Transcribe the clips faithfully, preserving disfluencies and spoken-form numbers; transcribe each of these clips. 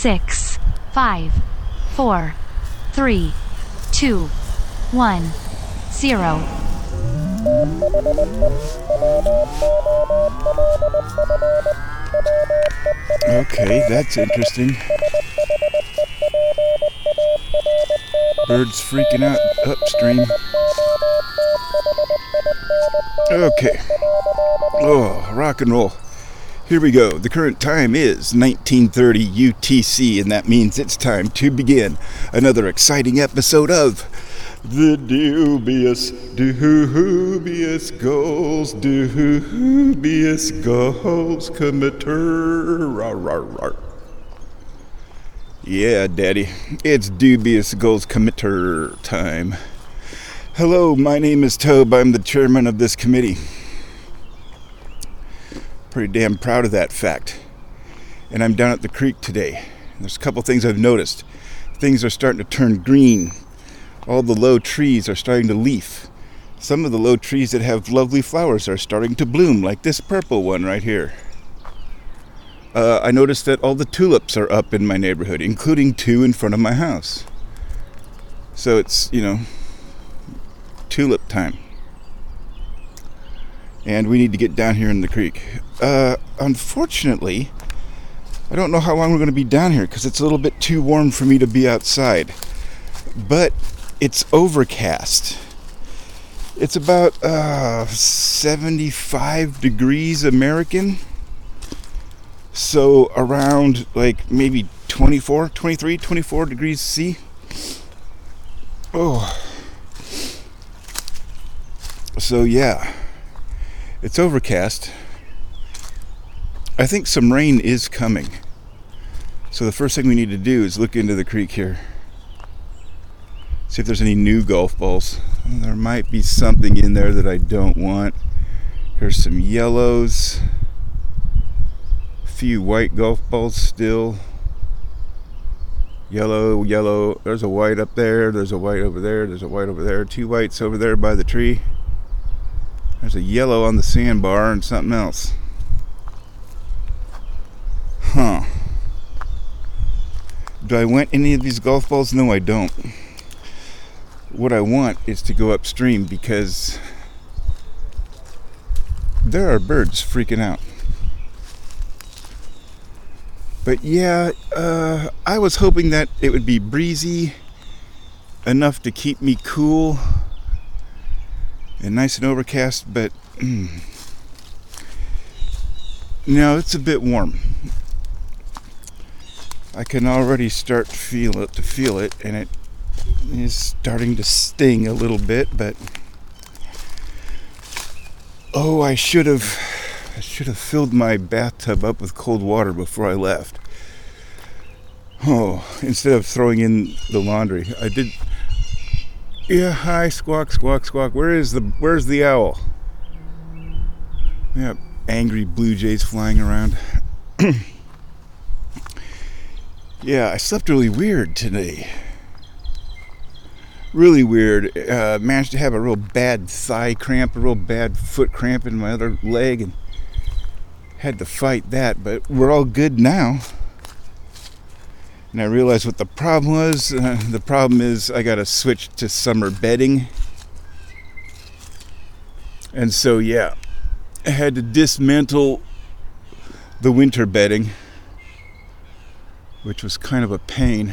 six, five, four, three, two, one, zero. Okay, that's interesting. Birds freaking out upstream. Okay. Oh, rock and roll. Here we go. The current time is nineteen thirty U T C, and that means it's time to begin another exciting episode of The Dubious, Dubious Goals, Dubious Goals Committer. Rawr, rawr, rawr. Yeah, Daddy, it's Dubious Goals Committer time. Hello, my name is Tobe. I'm the chairman of this committee. Pretty damn proud of that fact. And I'm down at the creek today. There's a couple things I've noticed. Things are starting to turn green. All the low trees are starting to leaf. Some of the low trees that have lovely flowers are starting to bloom, like this purple one right here. Uh, I noticed that all the tulips are up in my neighborhood, including two in front of my house. So it's, you know, tulip time. And we need to get down here in the creek. Uh, unfortunately, I don't know how long we're going to be down here because it's a little bit too warm for me to be outside. But it's overcast. It's about uh, seventy-five degrees American. So around like maybe twenty-four, twenty-three, twenty-four degrees C. Oh. So yeah. It's overcast. I think some rain is coming. So the first thing we need to do is look into the creek here. See if there's any new golf balls. There might be something in there that I don't want. Here's some yellows. A few white golf balls still. Yellow, yellow. There's a white up there. There's a white over there. There's a white over there. Two whites over there by the tree. There's a yellow on the sandbar and something else. Huh. Do I want any of these golf balls? No, I don't. What I want is to go upstream because there are birds freaking out. But yeah, uh, I was hoping that it would be breezy enough to keep me cool and nice and overcast, but mm, no, it's a bit warm. I can already start to feel it, to feel it, and it is starting to sting a little bit. But oh, I should have, I should have filled my bathtub up with cold water before I left. Oh, instead of throwing in the laundry, I did. Yeah, hi, squawk, squawk, squawk. Where is the, where's the owl? Yeah, angry blue jays flying around. Yeah, I slept really weird today. Really weird. Uh, managed to have a real bad thigh cramp, a real bad foot cramp in my other leg, and had to fight that, but we're all good now. And I realized what the problem was. Uh, the problem is I got to switch to summer bedding. And so, yeah, I had to dismantle the winter bedding, which was kind of a pain.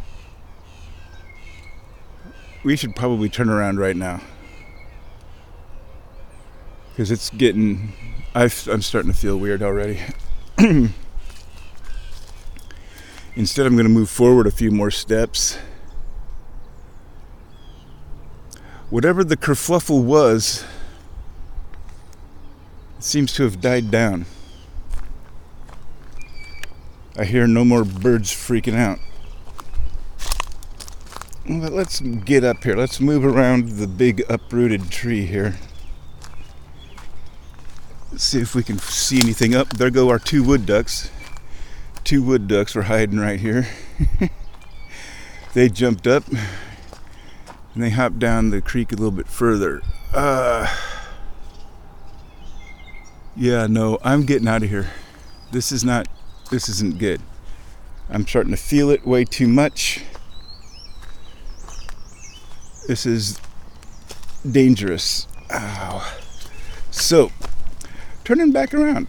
We should probably turn around right now, because it's getting, I've, I'm starting to feel weird already. Instead, I'm going to move forward a few more steps. Whatever the kerfluffle was, it seems to have died down. I hear no more birds freaking out. But let's get up here. Let's move around the big uprooted tree here. Let's see if we can see anything up. There go our two wood ducks. Two wood ducks were hiding right here. They jumped up and they hopped down the creek a little bit further. Uh, yeah, no, I'm getting out of here. This is not, this isn't good. I'm starting to feel it way too much. This is dangerous. Ow. So, turning back around.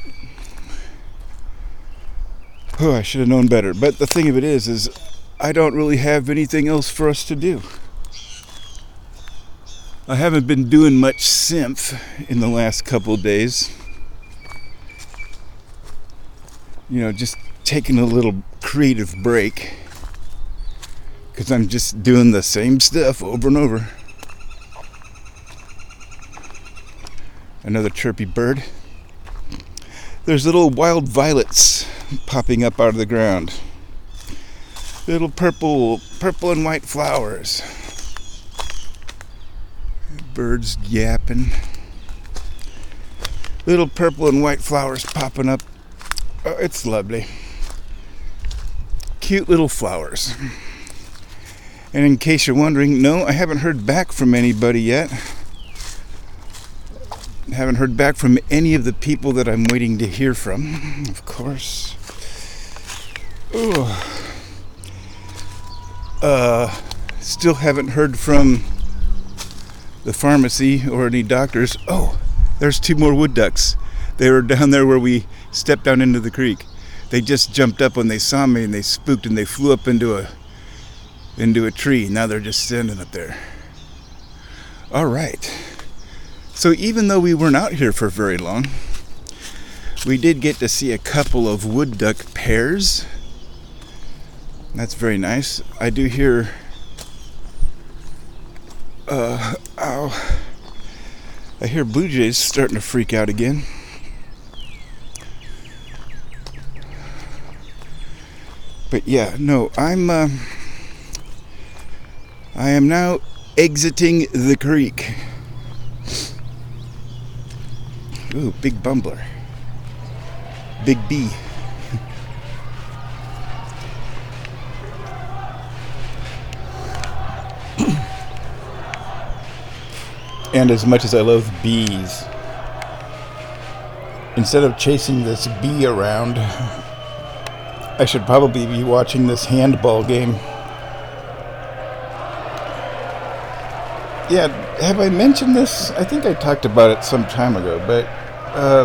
Oh, I should have known better. But the thing of it is, is I don't really have anything else for us to do. I haven't been doing much synth in the last couple of days. You know, just taking a little creative break. Because I'm just doing the same stuff over and over. Another chirpy bird. There's little wild violets popping up out of the ground. Little purple, purple and white flowers. Birds yapping. Little purple and white flowers popping up. Oh, it's lovely. Cute little flowers. And in case you're wondering, no, I haven't heard back from anybody yet. Haven't heard back from any of the people that I'm waiting to hear from, of course. Ooh. Uh, still haven't heard from the pharmacy or any doctors. Oh, there's two more wood ducks. They were down there where we stepped down into the creek. They just jumped up when they saw me and they spooked and they flew up into a into a tree. Now they're just standing up there. All right. So even though we weren't out here for very long, we did get to see a couple of wood duck pairs. That's very nice. I do hear uh ow. I hear blue jays starting to freak out again. But yeah, no, I'm uh, I am now exiting the creek. Ooh, big bumbler. Big B. And as much as I love bees, instead of chasing this bee around, I should probably be watching this handball game. Yeah, have I mentioned this? I think I talked about it some time ago, but uh,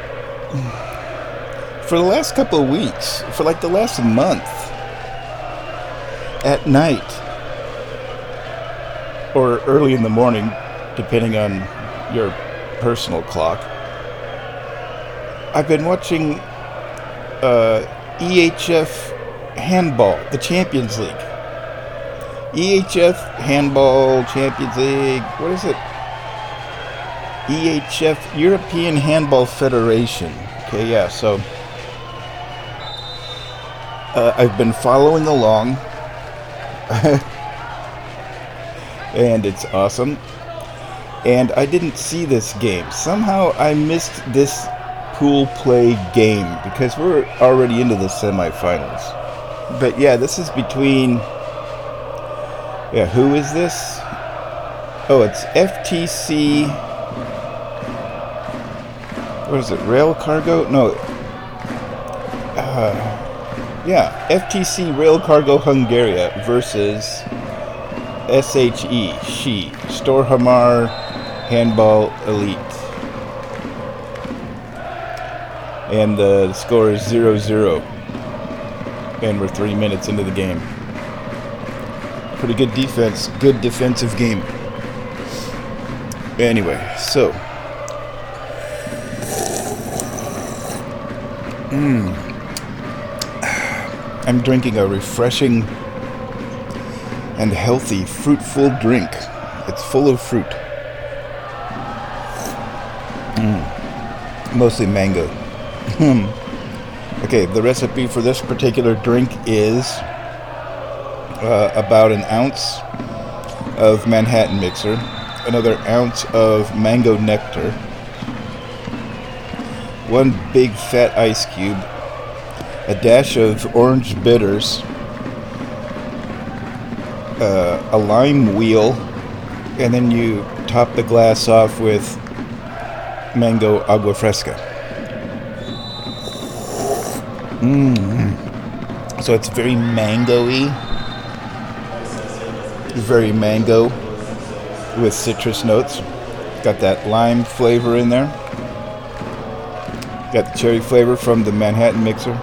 for the last couple of weeks, for like the last month, at night, or early in the morning, depending on your personal clock, I've been watching uh, E H F handball, the Champions League. E H F Handball Champions League, what is it? E H F, European Handball Federation. Okay, yeah, so uh, I've been following along, and it's awesome. And I didn't see this game. Somehow I missed this pool play game because we're already into the semifinals. But yeah, this is between... Yeah, who is this? Oh, it's F T C... What is it? Rail Cargo? No. Uh, yeah, F T C Rail Cargo Hungaria versus S H E, She, Storhamar Handball Elite. And the score is zero zero. And we're three minutes into the game. Pretty good defense, good defensive game. Anyway, so mm, I'm drinking a refreshing and healthy, fruitful drink. It's full of fruit. Mm, mostly mango. Okay, the recipe for this particular drink is Uh, about an ounce of Manhattan mixer, another ounce of mango nectar, one big fat ice cube, a dash of orange bitters, uh, a lime wheel, and then you top the glass off with mango agua fresca. Mmm. So it's very mango-y. Very mango with citrus notes. Got that lime flavor in there. Got the cherry flavor from the Manhattan mixer.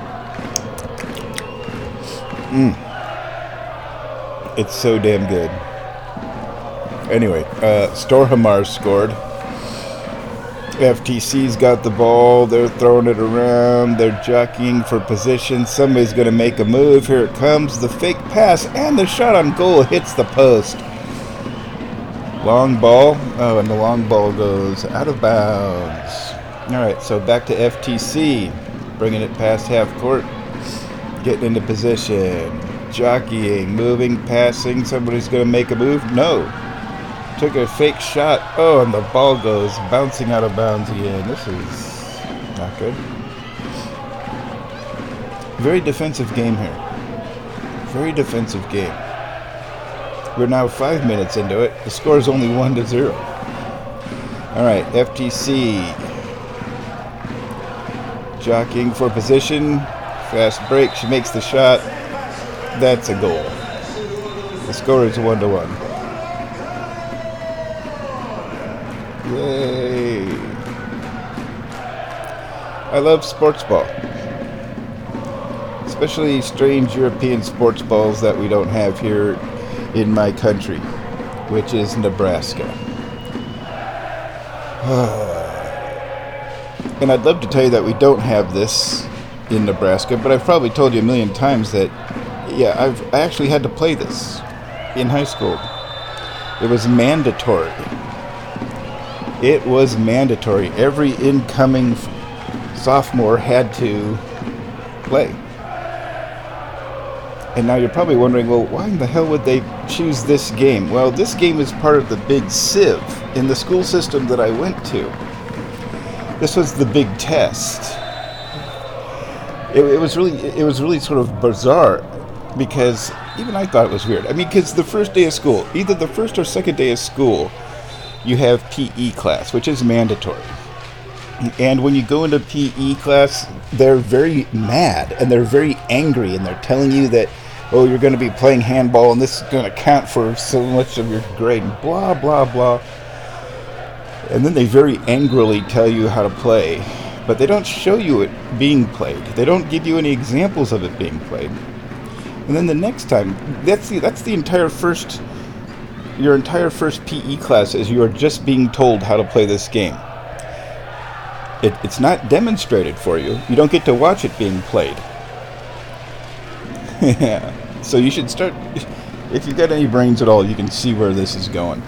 Mmm. It's so damn good. Anyway, uh, Storhamar scored. F T C's got the ball. They're throwing it around. They're jockeying for position. Somebody's going to make a move. Here it comes. The fake pass. And the shot on goal hits the post. Long ball. Oh, and the long ball goes out of bounds. All right, so back to F T C. Bringing it past half court. Getting into position. Jockeying. Moving. Passing. Somebody's going to make a move. No. Took a fake shot. Oh, and the ball goes bouncing out of bounds again. This is not good. Very defensive game here. Very defensive game. We're now five minutes into it. The score is only one to zero. All right, F T C jockeying for position. Fast break. She makes the shot. That's a goal. The score is one to one. Yay. I love sports ball. Especially strange European sports balls that we don't have here in my country, which is Nebraska. And I'd love to tell you that we don't have this in Nebraska, but I've probably told you a million times that, yeah, I've I actually had to play this in high school. It was mandatory. It was mandatory. Every incoming sophomore had to play. And now you're probably wondering, well, why in the hell would they choose this game? Well, this game is part of the big sieve in the school system that I went to. This was the big test. It, it was really, it was really sort of bizarre, because even I thought it was weird. I mean, because the first day of school, either the first or second day of school, you have P E class, which is mandatory. And when you go into P E class, they're very mad and they're very angry, and they're telling you that, oh, you're going to be playing handball and this is going to count for so much of your grade, and blah, blah, blah. And then they very angrily tell you how to play, but they don't show you it being played. They don't give you any examples of it being played. And then the next time, that's the, that's the entire first... Your entire first P E class is you are just being told how to play this game. It, it's not demonstrated for you. You don't get to watch it being played. Yeah. So you should start, if you've got any brains at all, you can see where this is going.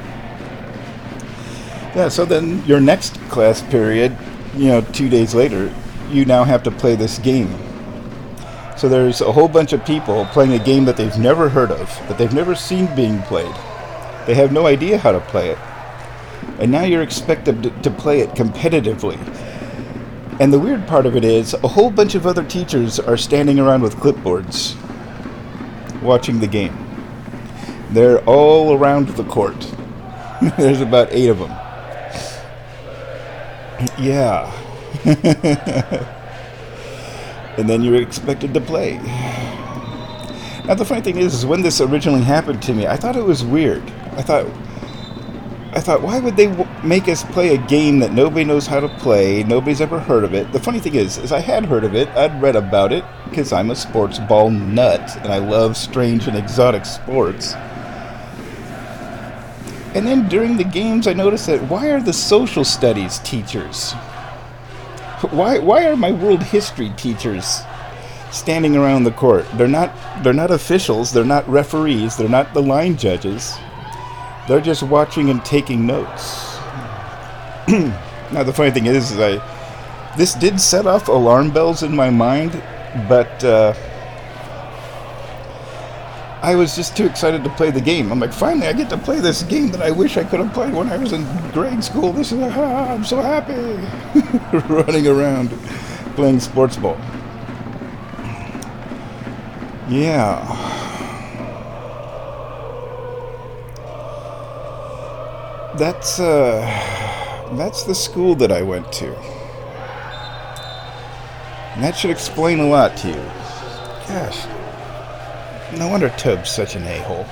Yeah, so then your next class period, you know, two days later, you now have to play this game. So there's a whole bunch of people playing a game that they've never heard of, that they've never seen being played. They have no idea how to play it. And now you're expected to, to play it competitively. And the weird part of it is, a whole bunch of other teachers are standing around with clipboards, watching the game. They're all around the court. There's about eight of them. Yeah. And then you're expected to play. Now the funny thing is, is when this originally happened to me, I thought it was weird. I thought, I thought, why would they w- make us play a game that nobody knows how to play, nobody's ever heard of it? The funny thing is, is I had heard of it, I'd read about it, because I'm a sports ball nut, and I love strange and exotic sports. And then during the games, I noticed that, why are the social studies teachers? Why, why are my world history teachers standing around the court? They're not, they're not officials, they're not referees, they're not the line judges. They're just watching and taking notes. Now the funny thing is, is I, this did set off alarm bells in my mind, but uh, I was just too excited to play the game. I'm like, finally I get to play this game that I wish I could have played when I was in grade school. This is, ah, I'm so happy. Running around playing sports ball. Yeah. That's, uh, that's the school that I went to. And that should explain a lot to you. Gosh. No wonder Tobe's such an a-hole.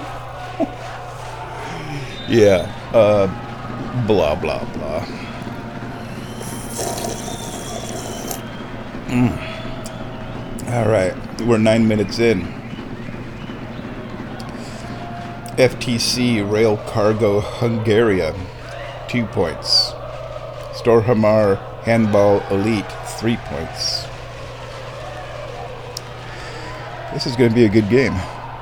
Yeah. Uh, blah, blah, blah. Mm. All right. We're nine minutes in. F T C Rail Cargo Hungaria, two points. Storhamar Handball Elite, three points. This is going to be a good game.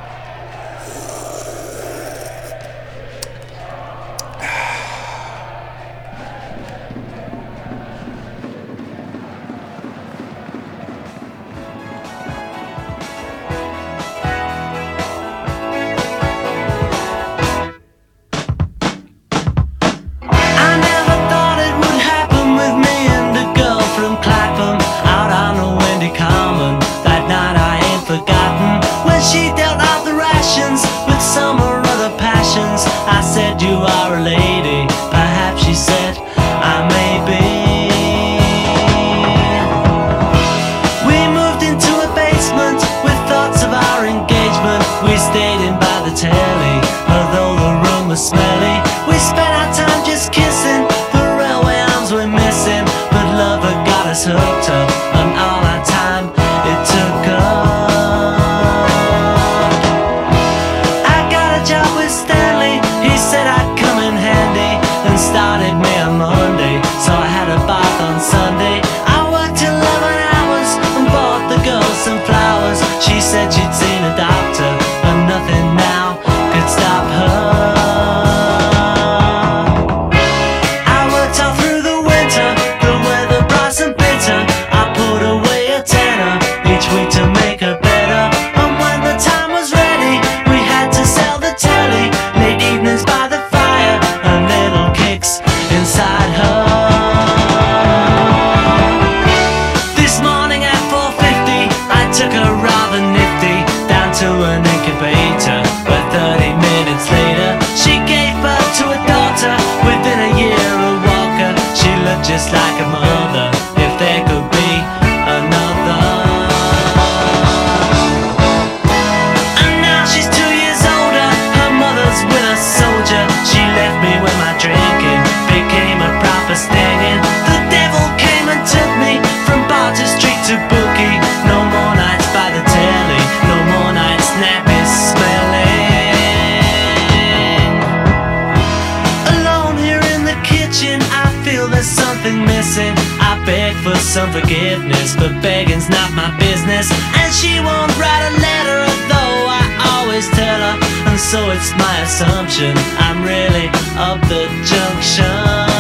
Some forgiveness, but begging's not my business. And she won't write a letter, though I always tell her. And so it's my assumption I'm really up the junction.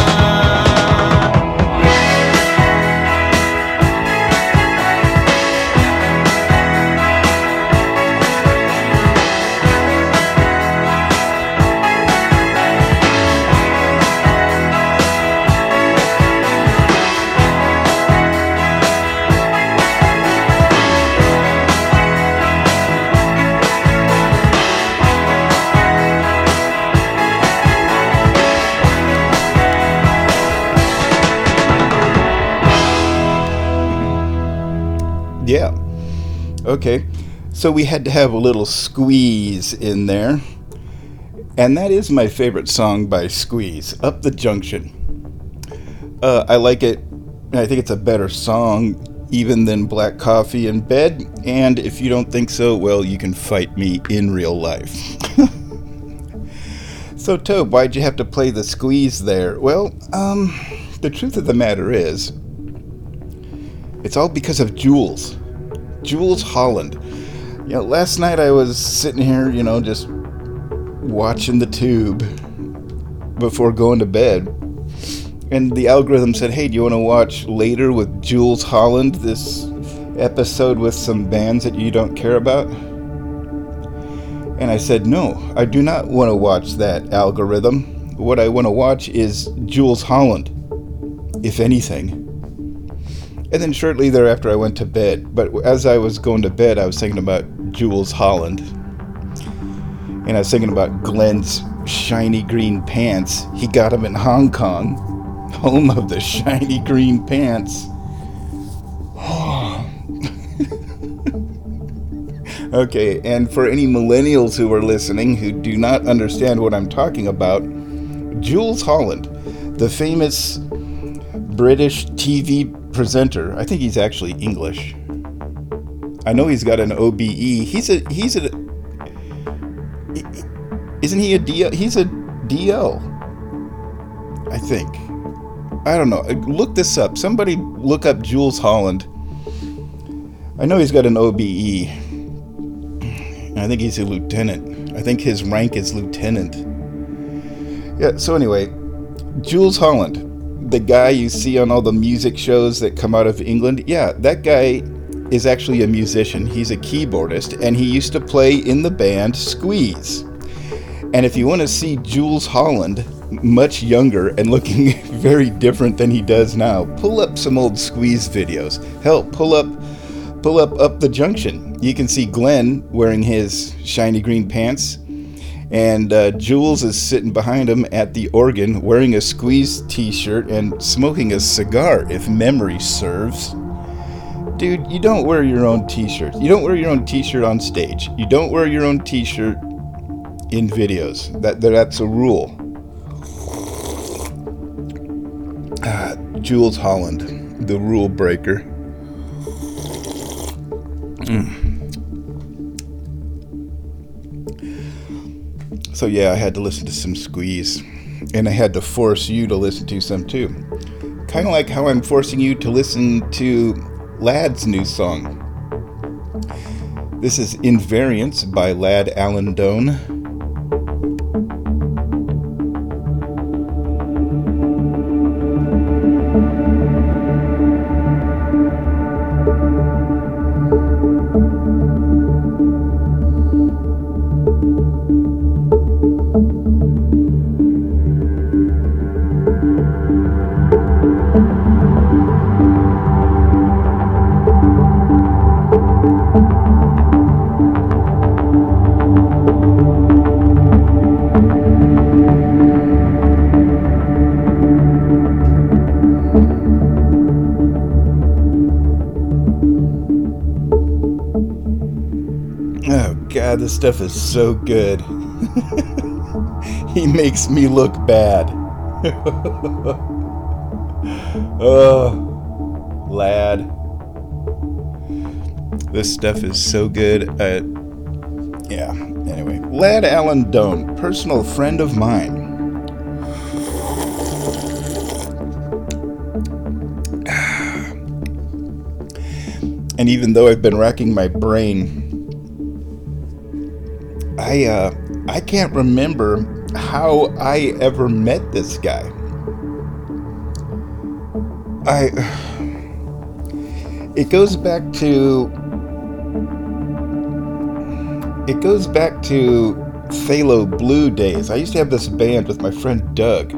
Yeah. Okay. So we had to have a little Squeeze in there. And that is my favorite song by Squeeze, Up the Junction. Uh, I like it. I think it's a better song even than Black Coffee in Bed. And if you don't think so, well, you can fight me in real life. So, Tobe, why'd you have to play the Squeeze there? Well, um, the truth of the matter is, it's all because of Jools. Jools Holland. You know, last night I was sitting here, you know, just watching the tube before going to bed. And the algorithm said, hey, do you want to watch Later with Jools Holland, this episode with some bands that you don't care about? And I said, no, I do not want to watch that algorithm. What I want to watch is Jools Holland, if anything. And then shortly thereafter I went to bed. But as I was going to bed, I was thinking about Jools Holland. And I was thinking about Glenn's shiny green pants. He got them in Hong Kong, home of the shiny green pants. Okay, and for any millennials who are listening who do not understand what I'm talking about, Jools Holland, the famous British T V presenter. I think he's actually English. I know he's got an O B E. He's a he's a isn't he a D L? He's a D L, I think. I don't know. Look this up. Somebody look up Jools Holland. I know he's got an O B E. I think he's a lieutenant. I think his rank is lieutenant. Yeah, so anyway, Jools Holland, the guy you see on all the music shows that come out of England, yeah, that guy is actually a musician. He's a keyboardist, and he used to play in the band Squeeze. And if you want to see Jools Holland, much younger and looking very different than he does now, pull up some old Squeeze videos. Hell, pull up pull up Up the Junction. You can see Glenn wearing his shiny green pants, and uh, Jools is sitting behind him at the organ wearing a Squeeze t-shirt and smoking a cigar, if memory serves. Dude, you don't wear your own t-shirt. You don't wear your own t-shirt on stage. You don't wear your own t-shirt in videos. That That's a rule. Ah, Jools Holland, the rule breaker. Mm. So yeah, I had to listen to some Squeeze, and I had to force you to listen to some too. Kind of like how I'm forcing you to listen to Lad's new song. This is Invariance by Lad Alan Doan. God, this stuff is so good. He makes me look bad. Oh, Lad. This stuff is so good. Uh, yeah, anyway. Lad Alan Doan, personal friend of mine. And even though I've been racking my brain, I uh, I can't remember how I ever met this guy. I it goes back to it goes back to Phalo Blue days. I used to have this band with my friend Doug.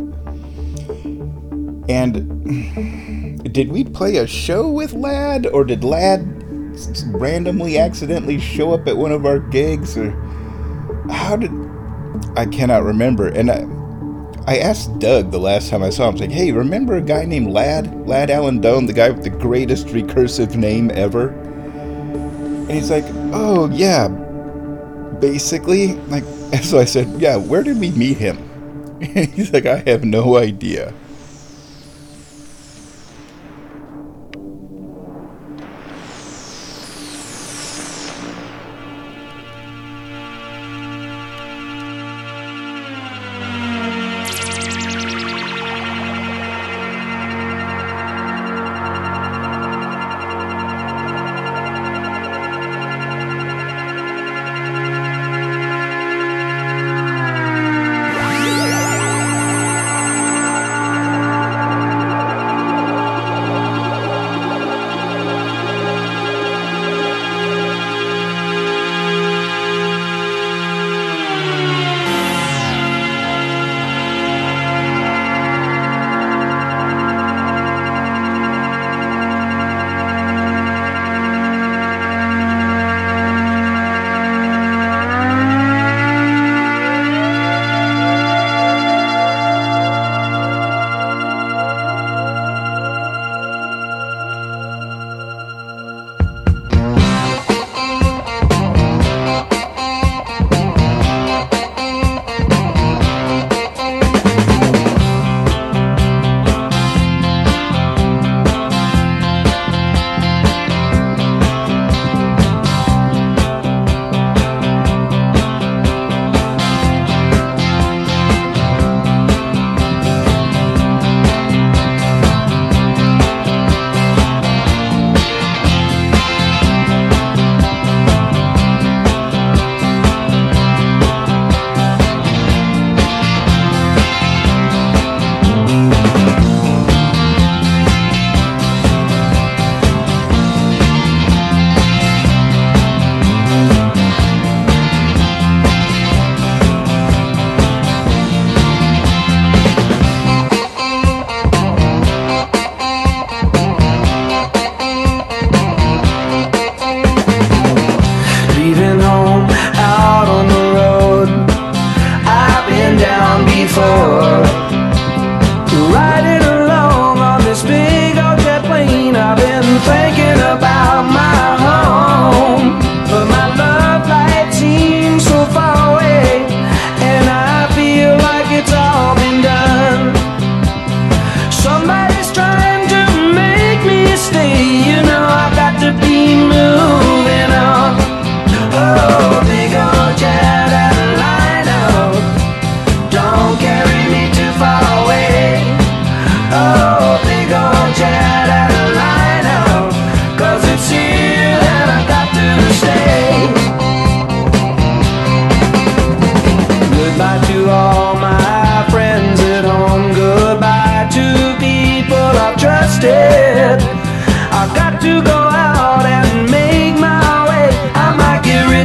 And did we play a show with Lad, or did Lad randomly accidentally show up at one of our gigs, or how did I cannot remember. And I I asked Doug the last time I saw him, I was like, hey, remember a guy named Lad? Lad Alan Doan, the guy with the greatest recursive name ever? And he's like, oh yeah, basically. Like, so I said, yeah, where did we meet him? And he's like, I have no idea.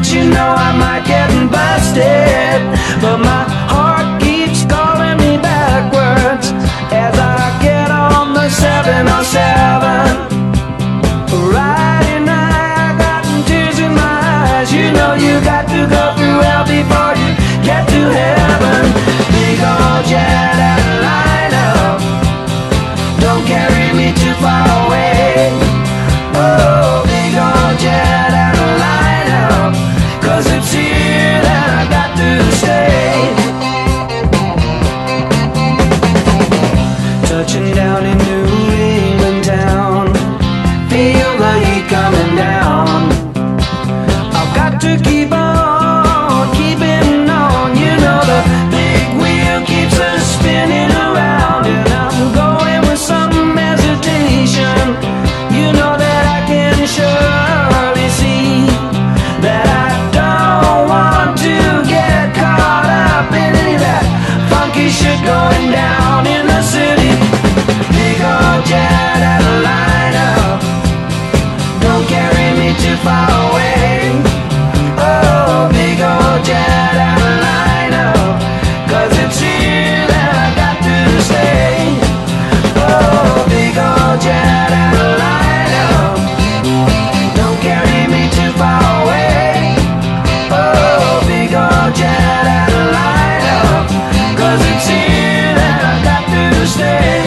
but you know I might get busted. But my heart keeps calling me backwards as I get on the seven oh seven. Riding high, I got tears in my eyes. You know you got to go through hell before you get to heaven. Big old jet airliner, don't carry me too far away. Oh, big old jet airliner, 'cause it's here that I got to stay. Touching down in New England town, feel the heat coming down. I've got to keep on, keeping on. You know the big wheel keeps us spinning around, and I'm going with some hesitation. You know that I can surely see that I don't want to get caught up in any of that funky shit going down in the city. Big old jet airliner, don't carry me too far away. Oh, big old jet airliner, 'cause it's here that I got to stay. Oh, big old jet airliner, don't carry me too far away. Oh, big old jet airliner, 'cause it's here that I got to stay.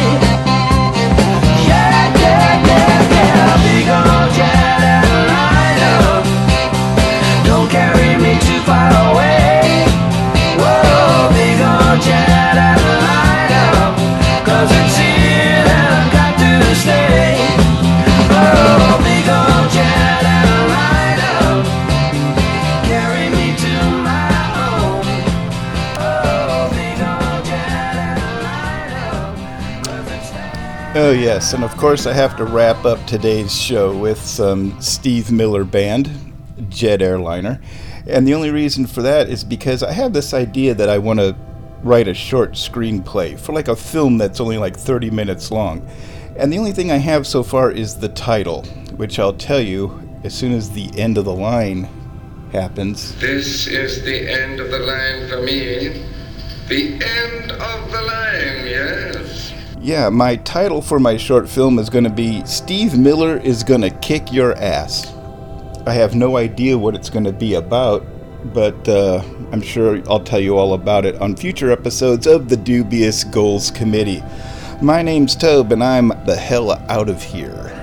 Yeah, yeah, yeah, yeah, big old jet airliner, don't carry me too far away. Whoa, big old jet airliner, 'cause it's here that I got to stay. Oh, big old jet airliner, carry me to my home. Oh, big old jet airliner, 'cause it's there. Oh, yes, and of course I have to wrap up today's show with some Steve Miller Band, Jet Airliner. And the only reason for that is because I have this idea that I want to write a short screenplay for like a film that's only like thirty minutes long. And the only thing I have so far is the title, which I'll tell you as soon as the end of the line happens. This is the end of the line for me. The end of the line, yes. Yeah, my title for my short film is going to be Steve Miller is Gonna Kick Your Ass. I have no idea what it's going to be about, but uh, I'm sure I'll tell you all about it on future episodes of the Dubious Goals Committee. My name's Tobe, and I'm the hell out of here.